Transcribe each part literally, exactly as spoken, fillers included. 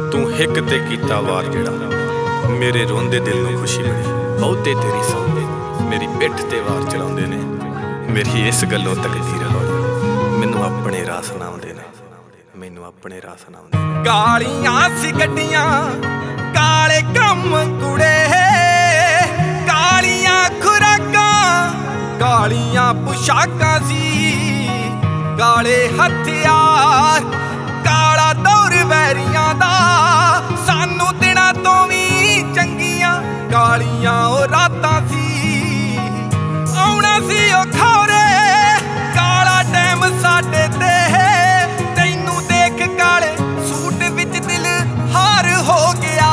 तू हिक ते कीता वार जेड़ा मेरे रोंदे दिल नूं खुशी मिली। बहुते तेरी सौंदे मेरी पिठ ते वार चलाउंदे ने, मेरी इस गल्लों तकदीर हौली मैनूं अपने राह सुणाउंदे ने, मैनूं अपने राह सुणाउंदे ने। कालियां सी गड्डियां काले कम कुड़े, कालियां खुराकां कालियां पुशाकां सी, काले हथियार काला दौर वैरियां दा, सानू दिनां तो भी चंगियां कालियां ओ रातां सी। आउणा सी ओ खौरे काला टैम साडे ते, तैनू देख काले सूट विच दिल हार हो गया।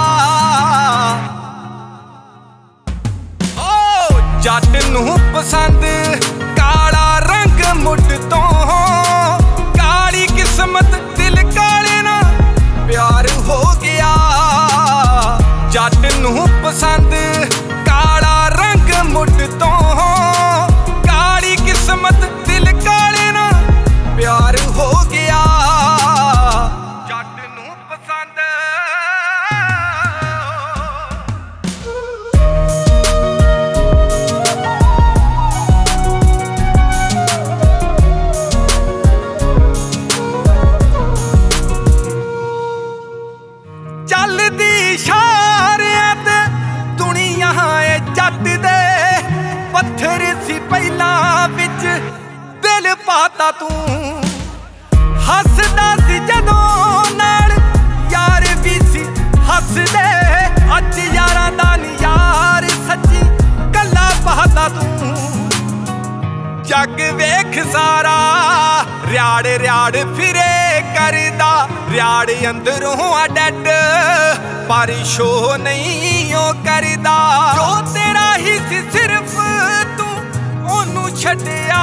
ओ जट नूं पसंद काला रंग मुੱਢ तो, काली किस्मत दिल काले ना प्यार हो गया। जट नूं पसंद काला रंग मुੱਢ तो, काली किस्मत दिल काले ना प्यार हो गया। जट नूं पसंद चलदी इशारियां ते दुनिया ए जट दे, पत्थर सी पहला विच दिल पाता तू, हसदा सी जदों नाल यार भी सी हसदे, अज यारां दा नी यार सच्ची गल्लां पाता तू। जग वेख सारा रियाड़ रियाड़ फिरे करदा, रियाड़ अंदरों डैड पर शो नहीं ओ करदा। जो तेरा ही सी सिर्फ तू ओनू छड्डिया,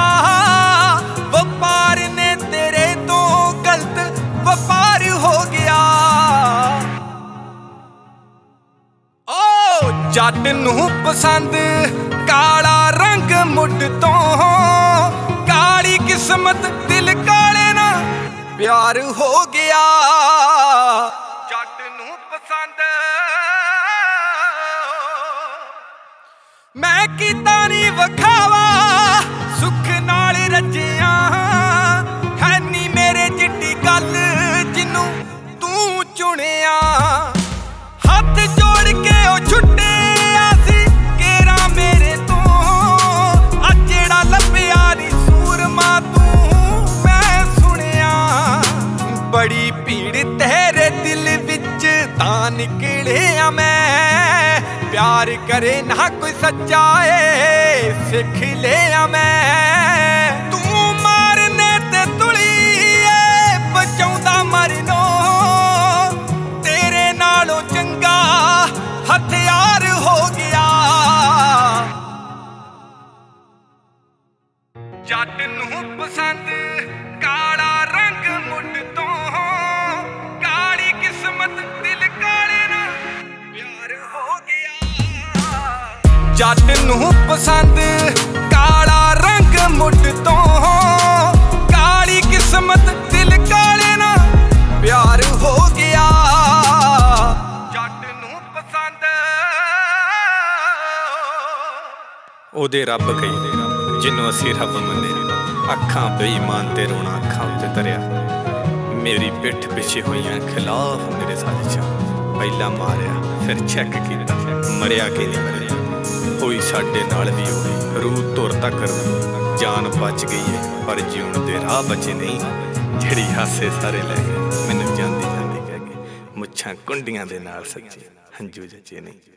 वपार ने तेरे तो गलत वपार हो गया। ओ जट नूं पसंद काला रंग मुੱਢ तो, काली किस्मत दिल काले ना प्यार हो गया। जट नूं पसंद मैं कीता नी वखावा, सुख नाल रजिया है नी मेरे जिड्डी गल जिन्नू तू चुनिया। हथ जोड़ के ओ छुट्टिया सी केरा मेरे तो, अज जेड़ा लभ्या नी सूरमा तू मैं सुनिया। बड़ी भीड़ तेरे दिल विच तां निकलिया मैं, प्यार करे ना कोई सच्चा ए सिख लिया मैं। तू मारने ते तुली ए बचाउंदा मरनो, तेरे नालों चंगा हथियार हो गया। जट नूं पसंद काला रंग मुੱਢ तो, काली किस्मत दिल काले ना प्यार हो गया। जट नूं पसंद काला रंग मुੱਢ तो, काली किस्मत दिल काले ना प्यार हो गया। जट नूं पसंद ओदे रब कई जिन्नों असी रब मन्ने, अखां बेईमान ते रोना अखां उत्ते तरिया, मेरी पिठ पिछे होइयां खिलाफ मेरे साजिशां। पहला मारिया फिर चैक कीता मरिया कि नहीं मरिया, होई साडे नाल भी होई रूह तुर तक जान बच गई है, पर जीउण दे राह बचे नहीं। जिहड़ी हासे सारे लै गए मैनूं जांदी जांदी कह गए, मुच्छां कुंडियां दे नाल सच्चे हंजू जचे नहीं।